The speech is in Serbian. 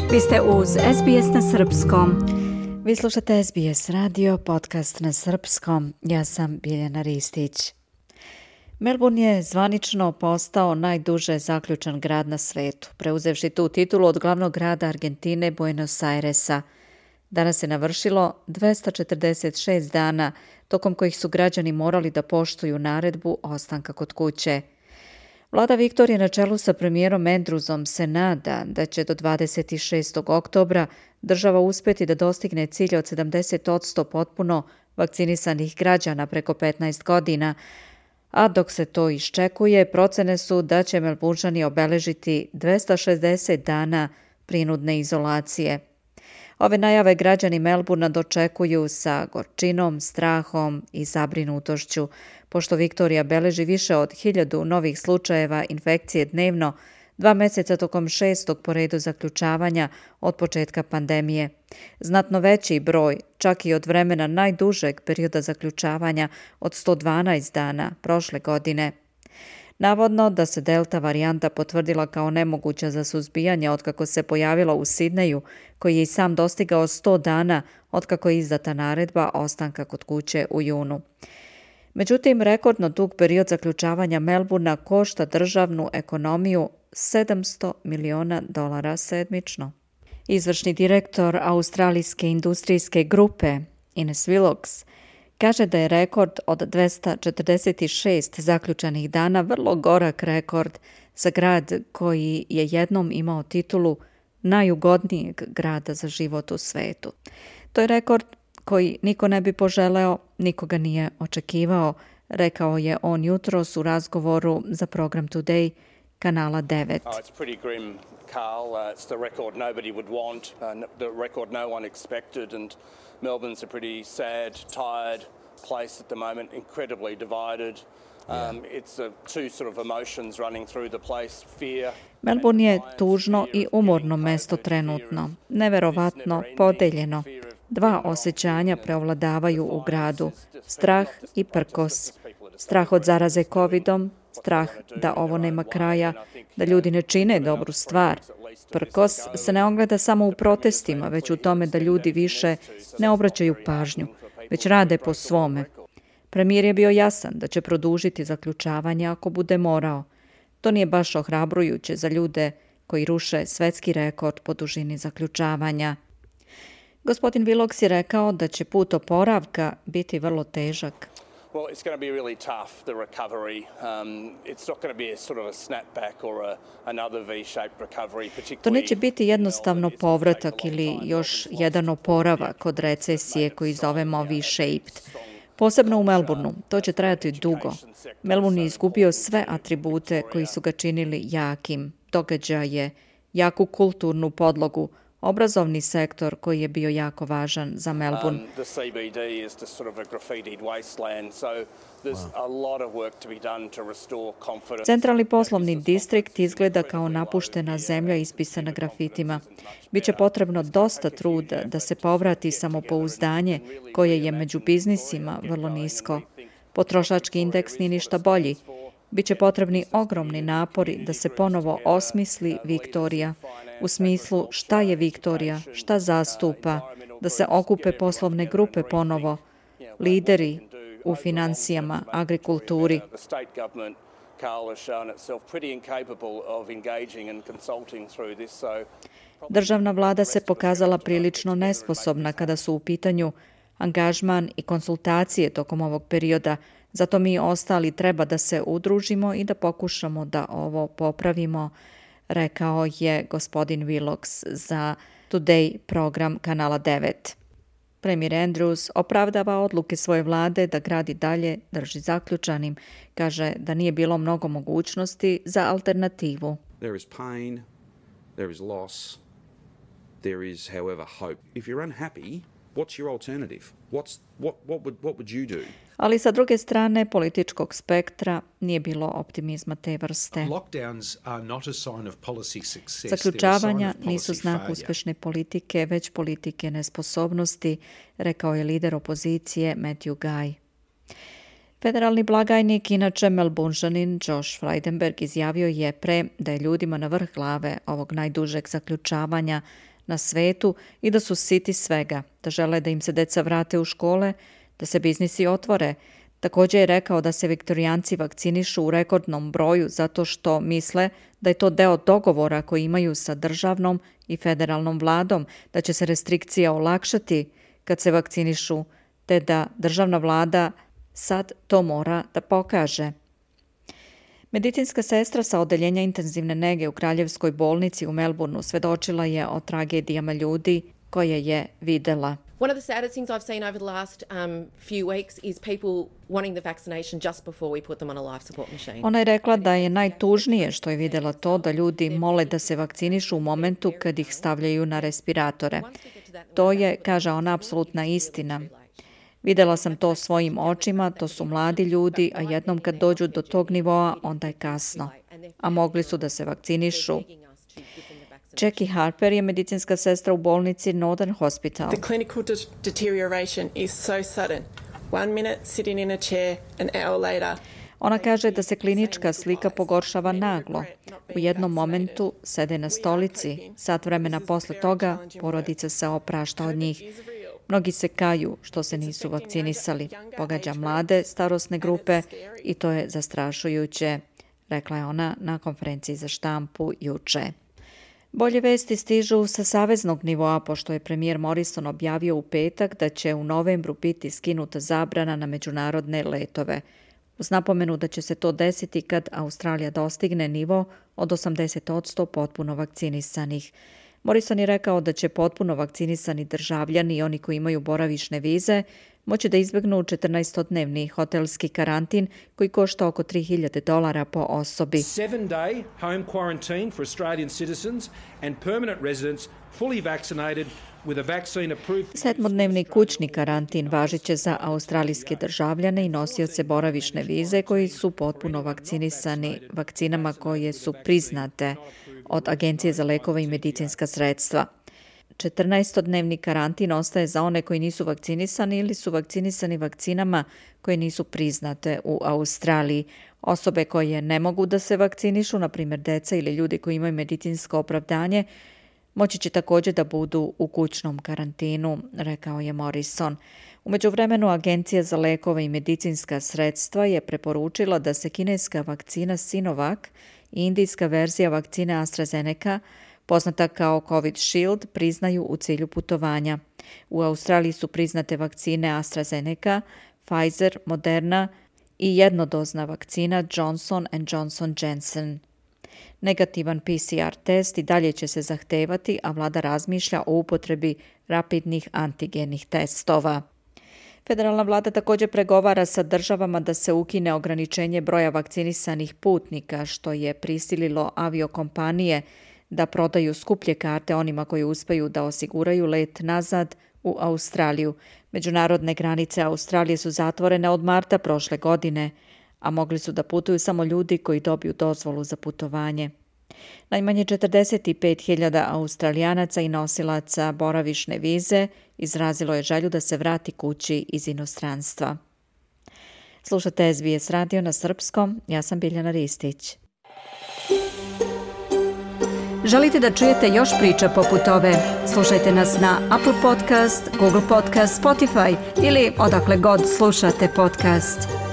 Vi ste uz SBS na srpskom. Vi slušate SBS radio, podcast na srpskom. Ja sam Biljana Ristić. Melbourne je zvanično postao najduže zaključan grad na svetu, preuzevši tu titulu od glavnog grada Argentine Buenos Airesa. Danas je navršilo 246 dana, tokom kojih su građani morali da poštuju naredbu ostanka kod kuće. Vlada Viktorije na čelu sa premijerom Andrewsom se nada da će do 26. oktobra država uspjeti da dostigne cilj od 70% potpuno vakcinisanih građana preko 15 godina, a dok se to iščekuje, procene su da će Melbournžani obeležiti 260 dana prinudne izolacije. Ove najave građani Melbourna dočekuju sa gorčinom, strahom i zabrinutošću, pošto Viktorija beleži više od 1000 novih slučajeva infekcije dnevno, 2 mjeseca tokom 6. po redu zaključavanja od početka pandemije. Znatno veći broj, čak i od vremena najdužeg perioda zaključavanja od 112 dana prošle godine. Navodno da se delta varijanta potvrdila kao nemoguća za suzbijanje otkako se pojavila u Sidneju, koji je i sam dostigao 100 dana otkako je izdata naredba ostanka kod kuće u junu. Međutim, rekordno dug period zaključavanja Melbourna košta državnu ekonomiju $700 miliona sedmično. Izvršni direktor australijske industrijske grupe Ines Willox kaže da je rekord od 246 zaključanih dana vrlo gorak rekord za grad koji je jednom imao titulu najugodnijeg grada za život u svetu. To je rekord koji niko ne bi poželeo, nikoga nije očekivao, rekao je on jutros u razgovoru za program Today kanala 9. It's pretty grim, Carl. It's the record nobody would want, the record no one expected, and Melbourne's a pretty sad, tired place at the moment, incredibly divided. It's two sort of emotions running through the place, fear. Melbourne je tužno i umorno mesto trenutno, neverovatno podeljeno. Dva osjećanja preovladavaju u gradu, strah i prkos. Strah od zaraze covidom, strah da ovo nema kraja, da ljudi ne čine dobru stvar. Prkos se ne ogleda samo u protestima, već u tome da ljudi više ne obraćaju pažnju, već rade po svome. Premijer je bio jasan da će produžiti zaključavanje ako bude morao. To nije baš ohrabrujuće za ljude koji ruše svetski rekord po dužini zaključavanja. Gospodin Willox je rekao da će put oporavka biti vrlo težak. Well, it's going to be really tough, the recovery. It's not going to be a sort of a snapback or another V-shaped recovery. To neće biti jednostavno povratak ili još jedan oporavak od recesije koji zovemo V-shaped. Posebno u Melbourneu, to će trajati dugo. Melbourne je izgubio sve atribute koji su ga činili jakim, događaje, jaku kulturnu podlogu, obrazovni sektor koji je bio jako važan za Melbourne. The CBD is just sort of a graffitied wasteland, so there's a lot of work to be done to restore confidence. Centralni poslovni distrikt izgleda kao napuštena zemlja ispisana grafitima. Biće potrebno dosta truda da se povrati samopouzdanje koje je među biznisima vrlo nisko. Potrošački indeks nije ništa bolji. Biće potrebni ogromni napori da se ponovo osmisli Viktorija, u smislu šta je Viktorija, šta zastupa, da se okupe poslovne grupe ponovo, lideri u financijama, agrikulturi. Državna vlada se pokazala prilično nesposobna kada su u pitanju angažman i konsultacije tokom ovog perioda. Zato mi ostali treba da se udružimo i da pokušamo da ovo popravimo, rekao je gospodin Willox za Today program kanala 9. Premijer Andrews opravdava odluke svoje vlade da grad i dalje drži zaključanim. Kaže da nije bilo mnogo mogućnosti za alternativu. There is pain, there is loss, there is, however, hope. If you're unhappy, what's your alternative? What would you do? Ali sa druge strane političkog spektra nije bilo optimizma te vrste. Zaključavanja nisu znak uspješne politike, već politike nesposobnosti, rekao je lider opozicije Matthew Guy. Federalni blagajnik, inače Melbournžanin Josh Frydenberg, izjavio je da je ljudima na vrh glave ovog najdužeg zaključavanja na svetu i da su siti svega, da žele da im se deca vrate u škole, da se biznisi otvore. Također je rekao da se viktorijanci vakcinišu u rekordnom broju zato što misle da je to deo dogovora koji imaju sa državnom i federalnom vladom, da će se restrikcija olakšati kad se vakcinišu, te da državna vlada sad to mora da pokaže. Medicinska sestra sa odeljenja intenzivne nege u Kraljevskoj bolnici u Melbourneu svedočila je o tragedijama ljudi koje je videla. One of the saddest things I've seen over the last few weeks is people wanting the vaccination just before we put them on a life support machine. Ona je rekla da je najtužnije što je videla to da ljudi mole da se vakcinišu u momentu kad ih stavljaju na respiratore. To je, kaže ona, apsolutna istina. Videla sam to svojim očima, to su mladi ljudi, a jednom kad dođu do tog nivoa, onda je kasno. A mogli su da se vakcinišu. Jackie Harper je medicinska sestra u bolnici Northern Hospital. The clinical deterioration is so sudden. 1 minute sitting in a chair, an hour later. Ona kaže da se klinička slika pogoršava naglo. U jednom momentu sede na stolici, sat vremena posle toga porodica se oprašta od njih. Mnogi se kaju što se nisu vakcinisali. Pogađa mlade starosne grupe i to je zastrašujuće, rekla je ona na konferenciji za štampu juče. Bolje vesti stižu sa saveznog nivoa, pošto je premijer Morrison objavio u petak da će u novembru biti skinuta zabrana na međunarodne letove. Uz napomenu da će se to desiti kad Australija dostigne nivo od 80% potpuno vakcinisanih. Morrison je rekao da će potpuno vakcinisani državljani i oni koji imaju boravišne vize moći da izbjegnu 14-dnevni hotelski karantin koji košta oko $3,000 po osobi. 7-day home quarantine for Australian citizens and permanent residents fully vaccinated with a vaccine approved. 7-dnevni kućni karantin važit će za australijske državljane i nosioce boravišne vize koji su potpuno vakcinisani vakcinama koje su priznate od Agencije za lekove i medicinska sredstva. 14-dnevni karantin ostaje za one koji nisu vakcinisani ili su vakcinisani vakcinama koje nisu priznate u Australiji. Osobe koje ne mogu da se vakcinišu, na primjer deca ili ljudi koji imaju medicinsko opravdanje, moći će također da budu u kućnom karantinu, rekao je Morrison. U međuvremenu Agencija za lekove i medicinska sredstva je preporučila da se kineska vakcina Sinovac i indijska verzija vakcine AstraZeneca, poznata kao Covid Shield, priznaju u cilju putovanja. U Australiji su priznate vakcine AstraZeneca, Pfizer, Moderna i jednodozna vakcina Johnson & Johnson Janssen. Negativan PCR test i dalje će se zahtevati, a vlada razmišlja o upotrebi rapidnih antigenih testova. Federalna vlada također pregovara sa državama da se ukine ograničenje broja vakcinisanih putnika, što je prisililo aviokompanije da prodaju skuplje karte onima koji uspeju da osiguraju let nazad u Australiju. Međunarodne granice Australije su zatvorene od marta prošle godine, a mogli su da putuju samo ljudi koji dobiju dozvolu za putovanje. Najmanje 45.000 Australijanaca i nosilaca boravišne vize izrazilo je želju da se vrati kući iz inostranstva. Slušate SBS radio na srpskom, ja sam Biljana Ristić. Želite da čujete još priča poput ove? Slušajte nas na Apple Podcast, Google Podcast, Spotify ili odakle god slušate podcast.